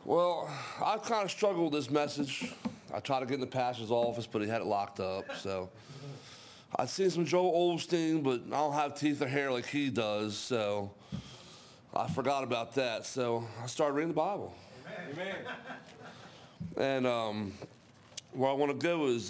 Well, I kind of struggled with this message. I tried to get in the pastor's office, but he had it locked up. So I've seen some Joel Osteen, but I don't have teeth or hair like he does. So I forgot about that. So I started reading the Bible. Amen. And where I want to go is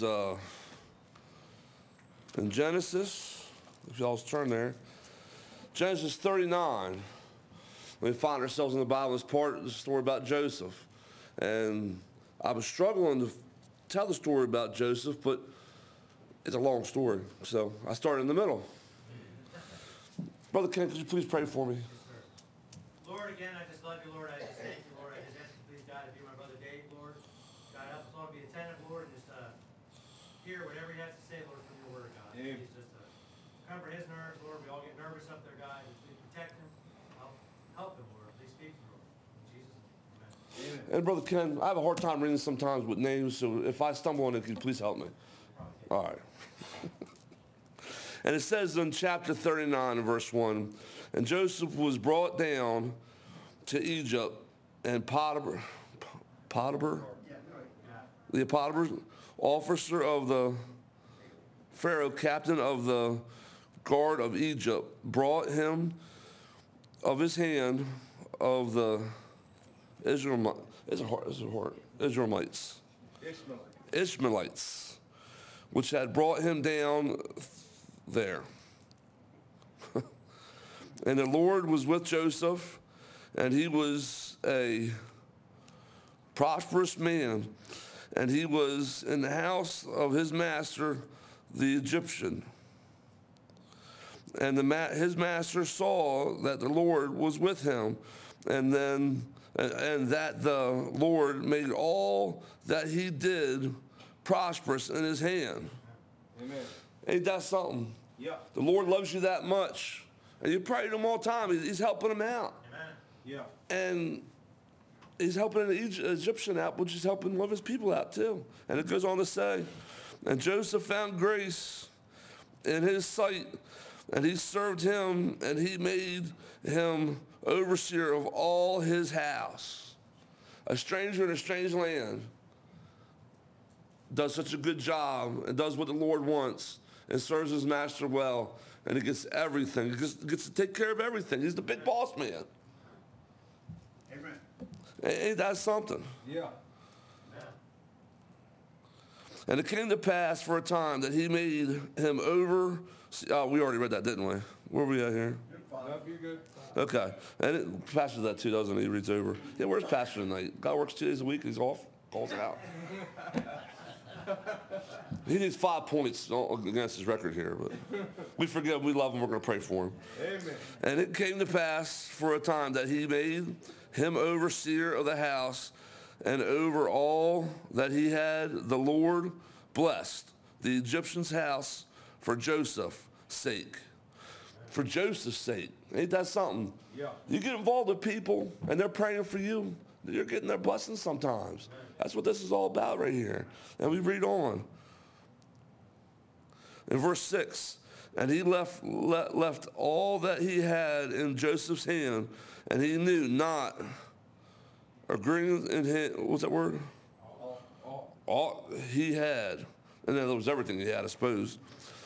in Genesis, if y'all turn there, Genesis 39. We find ourselves in the Bible as part of the story about Joseph. And I was struggling to tell the story about Joseph, but it's a long story. So I started in the middle. Brother Ken, could you please pray for me? Yes, sir. Lord, again, I just love you, Lord. I just thank you, Lord. I just ask you, please, God, to be my brother Dave, Lord. God, help us all to be attentive, Lord, and just hear whatever he has to say, Lord, from your word, God. Amen. Please just comfort his nerves, Lord. We all get nervous up there, God. Please protect him. Help him, Lord. Please speak through him. In Jesus' name, amen. And Brother Ken, I have a hard time reading sometimes with names, so if I stumble on it, could you please help me? All right. And it says in chapter 39 verse 1, and Joseph was brought down to Egypt, and Potiphar, the Potiphar, officer of the Pharaoh, captain of the guard of Egypt, brought him of his hand of the Ishmaelites, which had brought him down there. And the Lord was with Joseph, and he was a prosperous man, and he was in the house of his master, the Egyptian. And his master saw that the Lord was with him, and that the Lord made all that he did prosperous in his hand. Amen. Ain't that something? Yeah. The Lord loves you that much, and you pray to him all the time. He's helping him out. Amen. Yeah. And he's helping the Egyptian out, which is helping one of his people out too. And it goes on to say, and Joseph found grace in his sight, and he served him, and he made him overseer of all his house. A stranger in a strange land does such a good job and does what the Lord wants and serves his master well, and he gets everything. He gets to take care of everything. He's the big boss man. Amen. Ain't that something? Yeah. And it came to pass for a time that he made him over. We already read that, didn't we? Where are we at here? Nope, you're good. Okay. And Pastor does that too, doesn't he? He reads over. Yeah, where's Pastor tonight? God works 2 days a week. He's off. Calls it out. He needs 5 points against his record here, but we forgive him. We love him. We're going to pray for him. Amen. And it came to pass for a time that he made him overseer of the house, and over all that he had, the Lord blessed the Egyptian's house for Joseph's sake. For Joseph's sake. Ain't that something? Yeah. You get involved with people, and they're praying for you. You're getting their blessings sometimes. That's what this is all about right here. And we read on. In verse 6, and he left all that he had in Joseph's hand, and he knew not, agreeing in him, what's that word? All he had. In other words, everything he had, I suppose.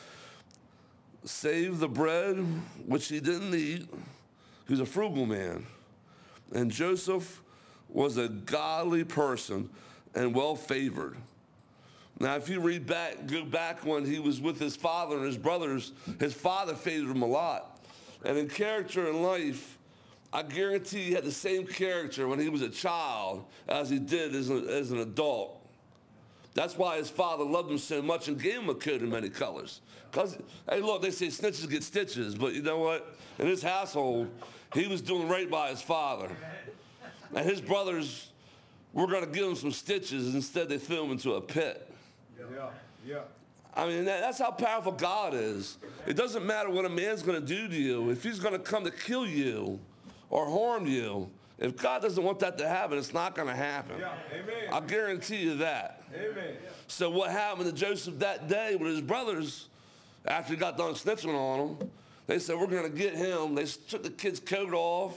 Save the bread, which he didn't eat. He was a frugal man. And Joseph was a godly person and well-favored. Now, if you go back when he was with his father and his brothers, his father favored him a lot. And in character and life, I guarantee he had the same character when he was a child as he did as an adult. That's why his father loved him so much and gave him a coat in many colors. Because, hey, look, they say snitches get stitches, but you know what? In his household, he was doing right by his father. And his brothers were going to give him some stitches. Instead, they threw him into a pit. Yeah. I mean, that's how powerful God is. It doesn't matter what a man's going to do to you. If he's going to come to kill you or harm you, if God doesn't want that to happen, it's not going to happen. Yeah. Amen. I guarantee you that. Amen. So what happened to Joseph that day with his brothers, after he got done snitching on them, they said, we're going to get him. They took the kid's coat off,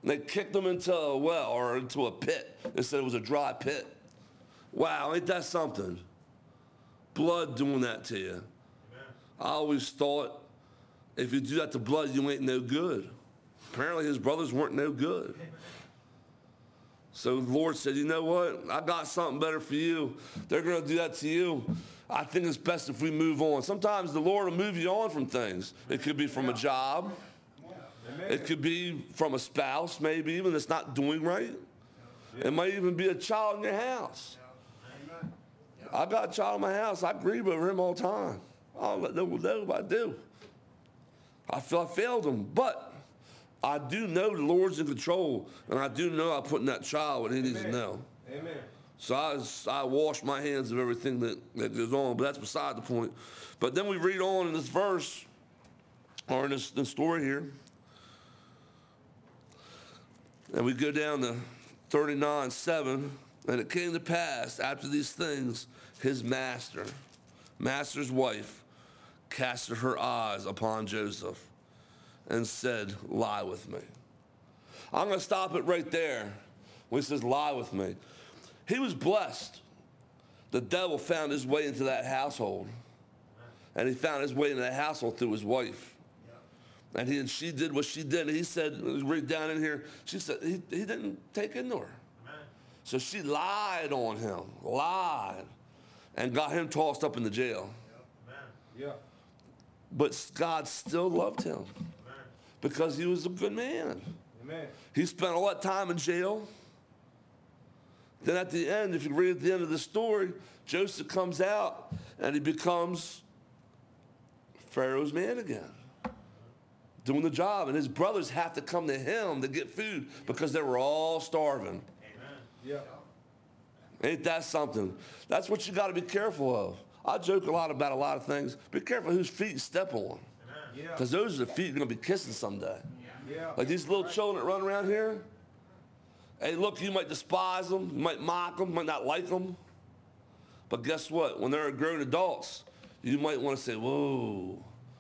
And they kicked him into a well or into a pit. They said it was a dry pit. Wow, ain't that something? Blood doing that to you. Amen. I always thought if you do that to blood, you ain't no good. Apparently his brothers weren't no good. So the Lord said, you know what? I got something better for you. They're going to do that to you. I think it's best if we move on. Sometimes the Lord will move you on from things. It could be from a job. It could be from a spouse, maybe even that's not doing right. It might even be a child in your house. I got a child in my house. I grieve over him all the time. I don't let nobody know what I do. I feel I failed him, but I do know the Lord's in control, and I do know I'm putting that child what he needs to know. Amen. So I wash my hands of everything that goes on, but that's beside the point. But then we read on in this verse, or in this story here, and we go down to 39:7, and it came to pass after these things, his master's wife, casted her eyes upon Joseph and said, lie with me. I'm going to stop it right there when he says, lie with me. He was blessed. The devil found his way into that household. And he found his way into that household through his wife. And she did what she did. And he said, read down in here, she said he didn't take into her. Amen. So she lied on him, and got him tossed up in the jail. Amen. Yeah. But God still loved him Amen. because he was a good man. Amen. He spent all that time in jail. Then at the end, if you read at the end of the story, Joseph comes out and he becomes Pharaoh's man again, doing the job. And his brothers have to come to him to get food because they were all starving. Amen. Yeah. Ain't that something? That's what you got to be careful of. I joke a lot about a lot of things. Be careful whose feet you step on, Yeah. because those are the feet you're going to be kissing someday. Yeah. Like these little children that run around here. Hey, look, you might despise them, you might mock them, might not like them. But guess what? When they're grown adults, you might want to say, whoa.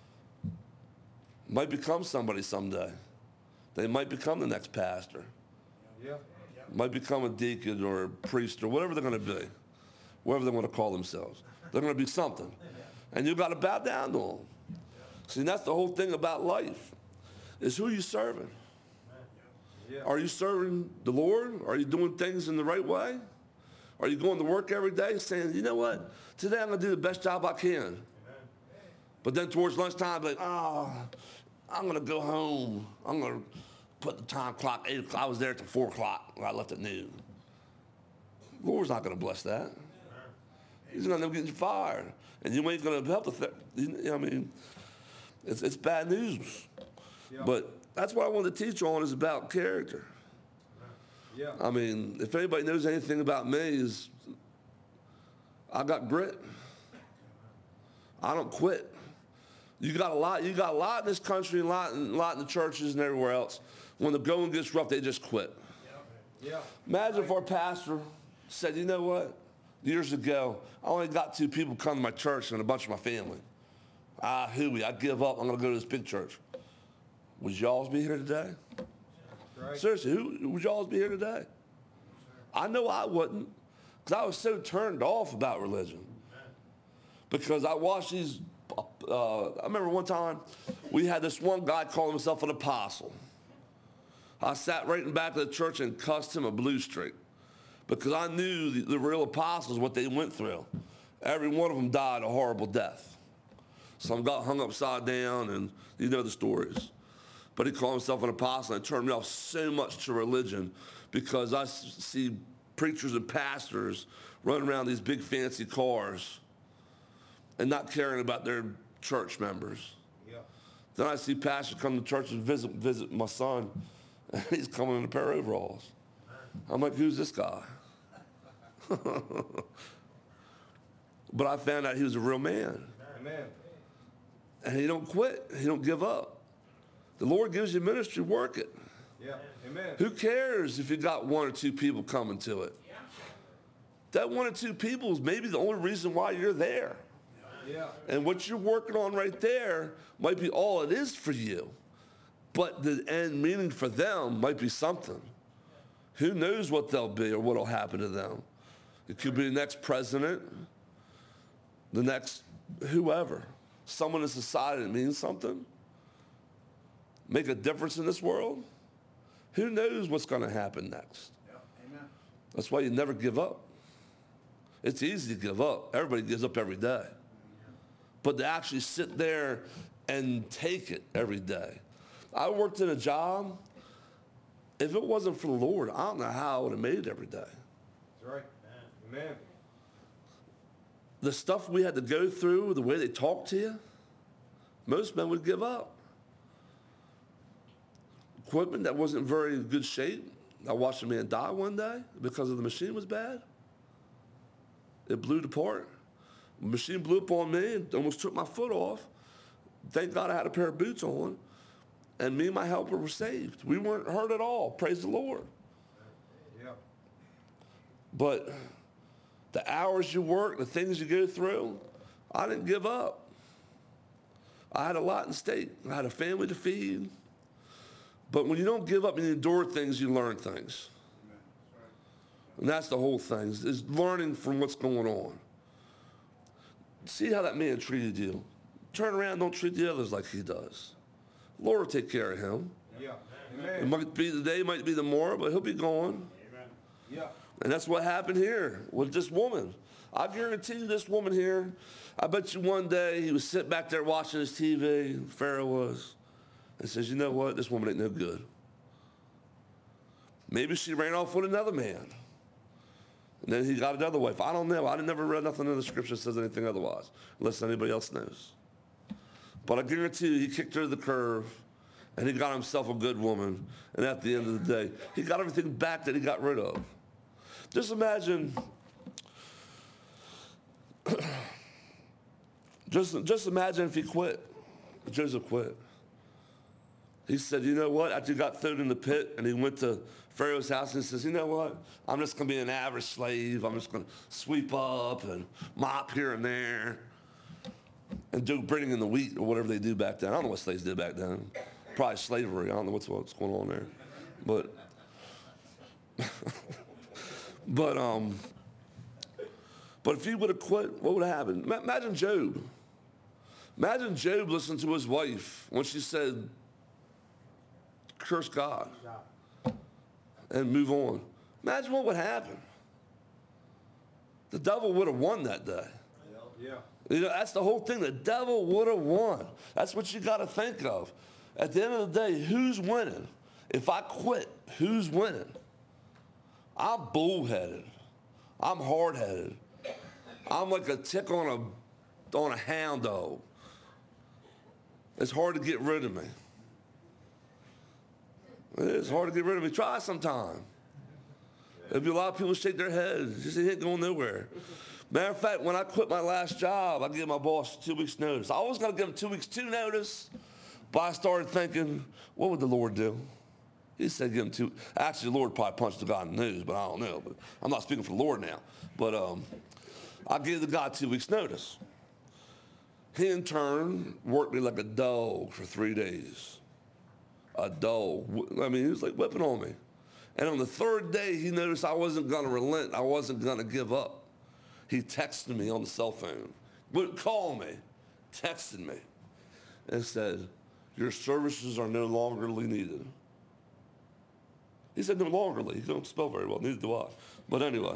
Might become somebody someday. They might become the next pastor. Yeah. Might become a deacon or a priest or whatever they're going to be. Whatever they want to call themselves. They're going to be something. And you've got to bow down to them. See, that's the whole thing about life, is who you serving. Yeah. Are you serving the Lord? Are you doing things in the right way? Are you going to work every day saying, you know what? Today I'm going to do the best job I can. But then towards lunchtime, like, I'm going to go home. I'm going to put the time clock, 8 o'clock. I was there till 4 o'clock when I left at noon. The Lord's not going to bless that. He's going to get you fired. And you ain't going to help I mean, it's bad news. Yeah. But that's what I wanted to teach on, is about character. Yeah. I mean, if anybody knows anything about me, is I got grit. I don't quit. You got a lot in this country, and a lot in the churches and everywhere else. When the going gets rough, they just quit. Yeah. Imagine if our pastor said, you know what? Years ago, I only got 2 people come to my church and a bunch of my family. Hooey, I give up. I'm going to go to this big church. Would y'all be here today? Right. Seriously, who would y'all be here today? I know I wouldn't, because I was so turned off about religion. Because I watched these, I remember one time we had this one guy call himself an apostle. I sat right in the back of the church and cussed him a blue streak, because I knew the real apostles, what they went through. Every one of them died a horrible death. Some got hung upside down, and you know the stories. But he called himself an apostle, and it turned me off so much to religion, because I see preachers and pastors running around these big fancy cars and not caring about their church members. Yeah. Then I see pastors come to church and visit my son, and he's coming in a pair of overalls. I'm like, who's this guy? But I found out he was a real man. Amen. And he don't quit. He don't give up. The Lord gives you ministry, work it. Yeah. Amen. Who cares if you got 1 or 2 people coming to it? That 1 or 2 people is maybe the only reason why you're there. Yeah. And what you're working on right there might be all it is for you. But the end meaning for them might be something. Who knows what they'll be or what will happen to them? It could be the next president, the next whoever. Someone in society that means something. Make a difference in this world. Who knows what's going to happen next? Amen. That's why you never give up. It's easy to give up. Everybody gives up every day. But to actually sit there and take it every day. I worked in a job. If it wasn't for the Lord, I don't know how I would have made it every day. That's right. Amen. The stuff we had to go through, the way they talk to you, most men would give up. Equipment that wasn't very good shape. I watched a man die one day because the machine was bad. It blew apart. The machine blew up on me and almost took my foot off. Thank God I had a pair of boots on. And me and my helper were saved. We weren't hurt at all. Praise the Lord. Yeah. But the hours you work, the things you go through, I didn't give up. I had a lot in stake. I had a family to feed. But when you don't give up and you endure things, you learn things. And that's the whole thing, is learning from what's going on. See how that man treated you. Turn around, don't treat the others like he does. Lord will take care of him. Yeah. It Amen. might be the day, might be tomorrow, but he'll be gone. Yeah. And that's what happened here with this woman. I guarantee you this woman here, I bet you one day he was sitting back there watching his TV, Pharaoh was, and says, you know what, this woman ain't no good. Maybe she ran off with another man. And then he got another wife. I don't know. I never read nothing in the scripture that says anything otherwise, unless anybody else knows. But I guarantee you, he kicked her to the curb, and he got himself a good woman. And at the end of the day, he got everything back that he got rid of. Just imagine, just imagine if he quit. Joseph quit. He said, you know what? After he got thrown in the pit, and he went to Pharaoh's house, and he says, you know what? I'm just going to be an average slave. I'm just going to sweep up and mop here and there. And do bringing in the wheat or whatever they do back then. I don't know what slaves did back then. Probably slavery. I don't know what's going on there. But but if he would have quit, what would have happened? Imagine Job. Imagine Job listening to his wife when she said, curse God and move on. Imagine what would happen. The devil would have won that day. Yeah. You know, that's the whole thing. The devil would have won. That's what you got to think of. At the end of the day, who's winning? If I quit, who's winning? I'm bullheaded. I'm hard-headed. I'm like a tick on a hound dog. It's hard to get rid of me. It is hard to get rid of me. Try sometime. There'll be a lot of people shake their heads. Just ain't going nowhere. Matter of fact, when I quit my last job, I gave my boss 2 weeks' notice. I was going to give him 2 weeks' notice, but I started thinking, what would the Lord do? He said give him 2. Actually, the Lord probably punched the guy in the nose, but I don't know. But I'm not speaking for the Lord now. But I gave the guy 2 weeks' notice. He, in turn, worked me like a dog for 3 days. A dog. I mean, he was like whipping on me. And on the third day, he noticed I wasn't going to relent. I wasn't going to give up. He texted me on the cell phone. Wouldn't call me. Texted me. And said, your services are no longer needed. He said no longer. He don't spell very well. Neither do I. But anyway.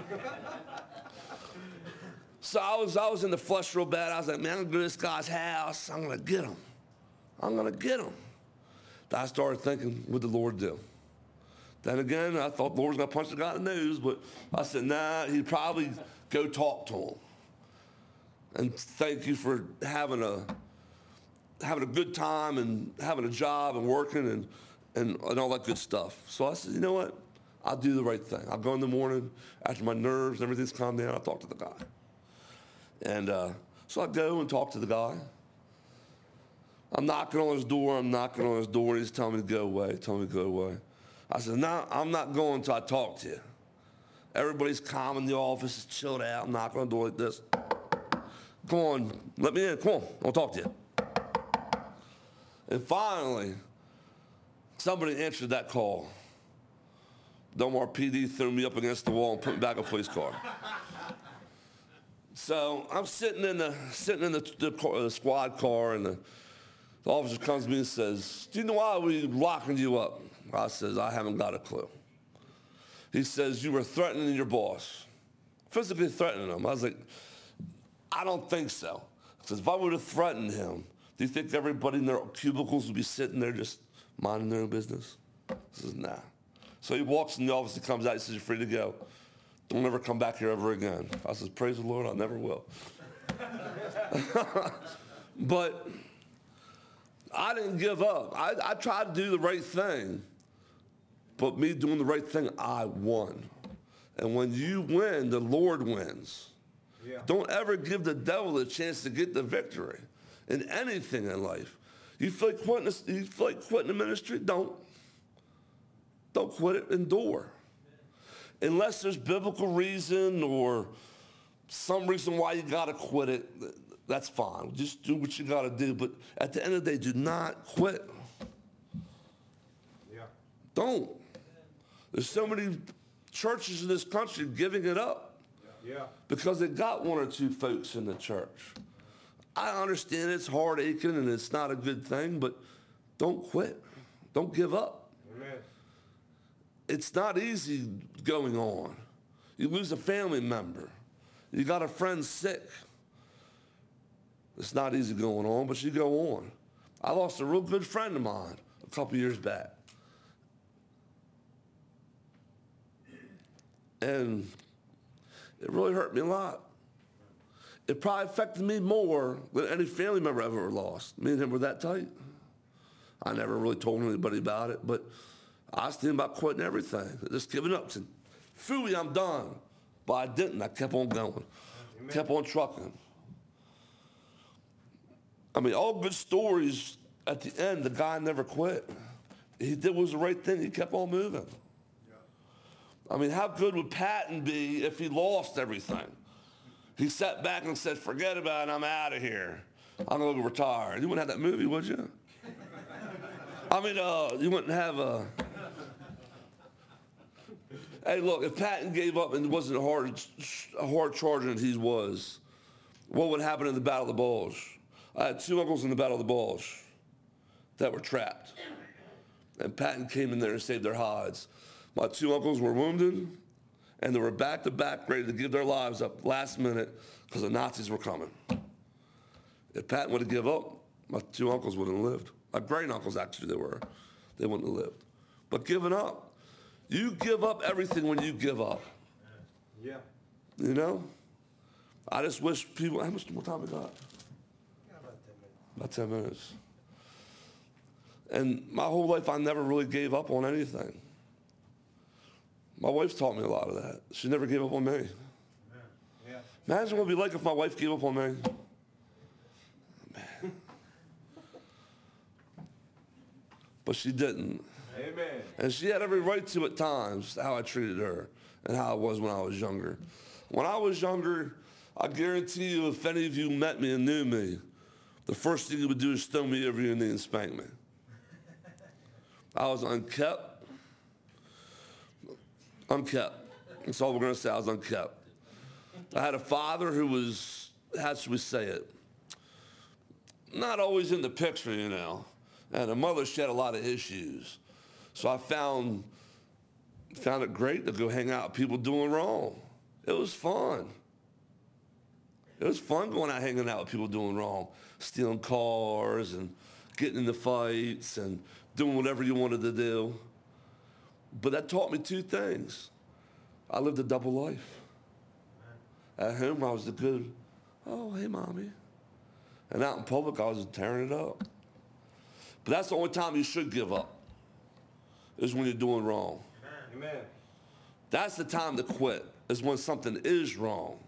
So I was in the flesh real bad. I was like, man, I'm going to go to this guy's house. I'm going to get him. I'm going to get him. Then I started thinking, what did the Lord do? Then again, I thought the Lord was going to punch the guy in the nose, but I said, nah, he'd probably go talk to him. And thank you for having a good time and having a job and working and all that good stuff. So I said, you know what? I'll do the right thing. I'll go in the morning after my nerves and everything's calmed down. I'll talk to the guy. And so I go and talk to the guy. I'm knocking on his door. He's telling me to go away. I said, no, I'm not going until I talk to you. Everybody's calm in the office, it's chilled out. I'm knocking on the door like this. Come on, let me in. Come on, I'll talk to you. And finally, Somebody answered that call. Delmar PD threw me up against the wall and put me back in a police car. So I'm sitting in the squad car, and the officer comes to me and says, "Do you know why we locking you up?" I says, "I haven't got a clue." He says, "You were threatening your boss, physically threatening him." I was like, "I don't think so." He says, "If I would have threatened him, do you think everybody in their cubicles would be sitting there just minding their own business?" I says, "Nah." So he walks in the office, he comes out, he says, "You're free to go. Don't ever come back here ever again." I says, "Praise the Lord, I never will." But I didn't give up. I tried to do the right thing. But me doing the right thing, I won. And when you win, the Lord wins. Yeah. Don't ever give the devil a chance to get the victory in anything in life. You feel like quitting the ministry? Don't quit it. Endure. Unless there's biblical reason or some reason why you got to quit it, that's fine. Just do what you got to do. But at the end of the day, do not quit. Yeah. Don't. There's so many churches in this country giving it up Yeah. because they got one or two folks in the church. I understand it's hard aching and it's not a good thing, but don't quit. Don't give up. Amen. It's not easy going on. You lose a family member. You got a friend sick. It's not easy going on, but you go on. I lost a real good friend of mine a couple years back. And it really hurt me a lot. It probably affected me more than any family member I've ever lost. Me and him were that tight. I never really told anybody about it, but I was thinking about quitting everything, just giving up. Said, "Phooey, I'm done." But I didn't. I kept on going, kept on trucking. I mean, all good stories, at the end, the guy never quit. He did what was the right thing. He kept on moving. I mean, how good would Patton be if he lost everything? He sat back and said, "Forget about it, I'm out of here. I'm going to go retire." You wouldn't have that movie, would you? I mean, you wouldn't have a... Hey, look, if Patton gave up and wasn't a hard charger as he was, what would happen in the Battle of the Bulge? I had two uncles in the Battle of the Bulge that were trapped. And Patton came in there and saved their hides. My two uncles were wounded, and they were back-to-back ready to give their lives up last minute because the Nazis were coming. If Patton would have given up, my two uncles wouldn't have lived. My great uncles, actually, they wouldn't have lived. But giving up, you give up everything when you give up. Yeah. You know? I just wish people, how much more time we got? About 10 minutes. And my whole life, I never really gave up on anything. My wife's taught me a lot of that. She never gave up on me. Yeah. Imagine what it'd be like if my wife gave up on me. Man. But she didn't. Amen. And she had every right to at times, how I treated her and how I was when I was younger. When I was younger, I guarantee you, if any of you met me and knew me, the first thing you would do is throw me over your knee and spank me. I was unkept. That's all we're going to say. I was unkept. I had a father who was, how should we say it, not always in the picture, you know. And a mother, she had a lot of issues. So I found it great to go hang out with people doing wrong. It was fun. It was fun going out hanging out with people doing wrong, stealing cars and getting into fights and doing whatever you wanted to do. But that taught me two things. I lived a double life. At home, I was the good, "Oh, hey, Mommy." And out in public, I was tearing it up. But that's the only time you should give up, is when you're doing wrong. Amen. That's the time to quit, is when something is wrong.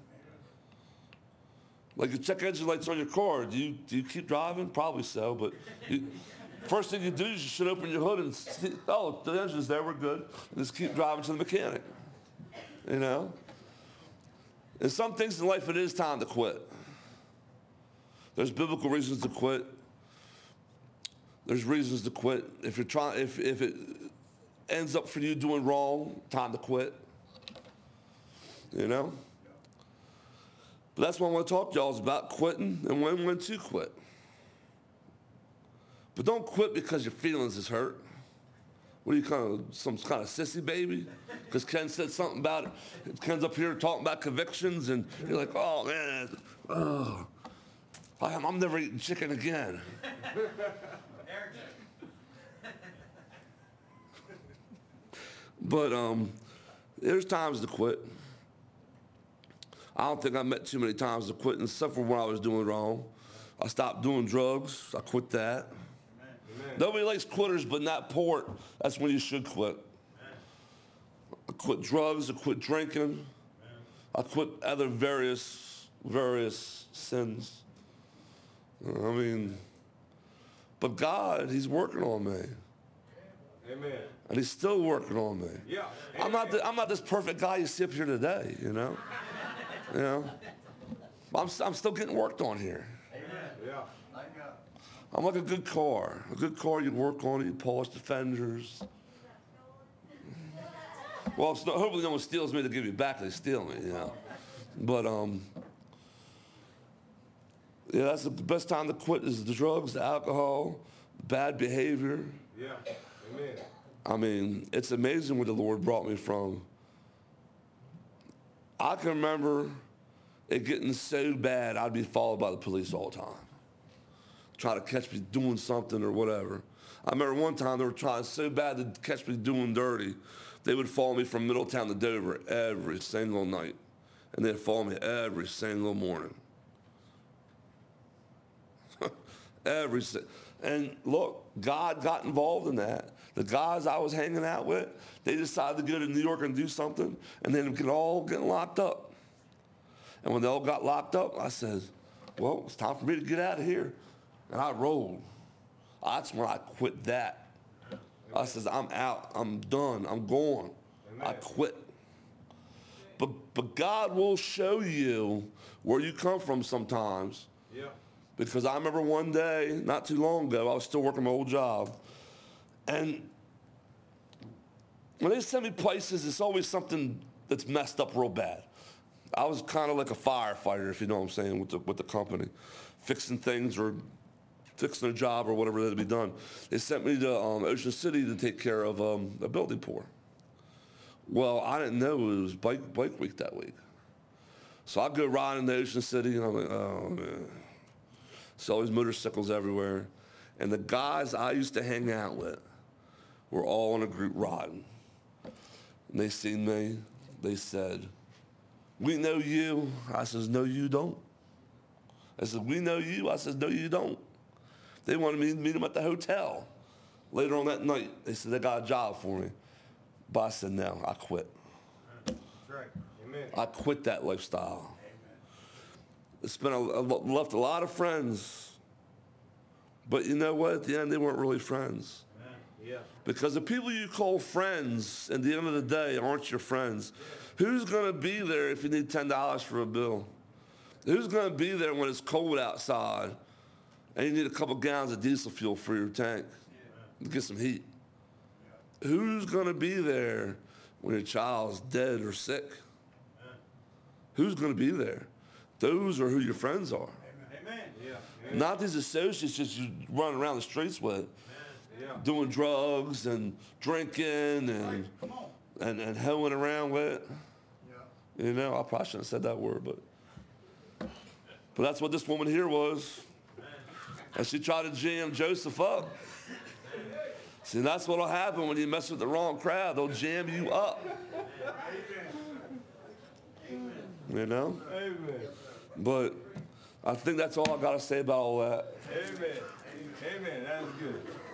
Like you check engine lights on your car. Do you keep driving? Probably so, but first thing you do is you should open your hood and see, oh, the engine's there, we're good. And just keep driving to the mechanic, you know? And some things in life, it is time to quit. There's biblical reasons to quit. There's reasons to quit. If you're trying, if it ends up for you doing wrong, time to quit. You know? But that's what I want to talk to y'all is about quitting and when to quit. But don't quit because your feelings is hurt. What are you, some kind of sissy baby? Because Ken said something about it. Ken's up here talking about convictions, and you're like, oh, man, oh, I'm never eating chicken again. But there's times to quit. I don't think I met too many times to quit, except for when I was doing wrong. I stopped doing drugs. I quit that. Amen. Nobody likes quitters, but not port. That's when you should quit. Amen. I quit drugs. I quit drinking. Amen. I quit other various sins. I mean, but God, He's working on me. Amen. And He's still working on me. Yeah. I'm not this perfect guy you see up here today, you know. You know, I'm still getting worked on here. Amen. Yeah. I'm like a good car. A good car, you work on it, you polish the fenders. Well, hopefully no one steals me to give you back. They steal me, you know. But yeah, that's the best time to quit is the drugs, the alcohol, bad behavior. Yeah. Amen. I mean, it's amazing where the Lord brought me from. I can remember it getting so bad, I'd be followed by the police all the time, try to catch me doing something or whatever. I remember one time they were trying so bad to catch me doing dirty, they would follow me from Middletown to Dover every single night, and they'd follow me every single morning. And look, God got involved in that. The guys I was hanging out with, they decided to go to New York and do something, and then get all getting locked up. And when they all got locked up, I said, well, it's time for me to get out of here. And I rolled. That's when I quit that. I says, I'm out. I'm done. I'm gone. I quit. But God will show you where you come from sometimes. Yeah. Because I remember one day, not too long ago, I was still working my old job. And when they send me places, it's always something that's messed up real bad. I was kind of like a firefighter, if you know what I'm saying, with the company, fixing things or fixing a job or whatever that had to be done. They sent me to Ocean City to take care of a building pour. Well, I didn't know it was bike week that week. So I go riding to Ocean City, and I'm like, oh, man. See all these motorcycles everywhere. And the guys I used to hang out with were all in a group riding. And they seen me. They said, we know you. I says, no, you don't. I said, we know you. I says, no, you don't. They wanted me to meet them at the hotel. Later on that night, they said they got a job for me. But I said, no, I quit. That's right. Amen. I quit that lifestyle. It's left a lot of friends. But you know what? At the end, they weren't really friends. Yeah. Because the people you call friends, at the end of the day, aren't your friends. Who's going to be there if you need $10 for a bill? Who's going to be there when it's cold outside and you need a couple gallons of diesel fuel for your tank to get some heat? Who's going to be there when your child's dead or sick? Who's going to be there? Those are who your friends are. Amen. Yeah. Not these associates just you run around the streets with, doing drugs and drinking and hoeing around with. Yeah. You know, I probably shouldn't have said that word, but that's what this woman here was. And she tried to jam Joseph up. See, that's what'll happen when you mess with the wrong crowd. They'll jam you up. You know? Amen. But I think that's all I got to say about all that. Amen. Amen. That's good.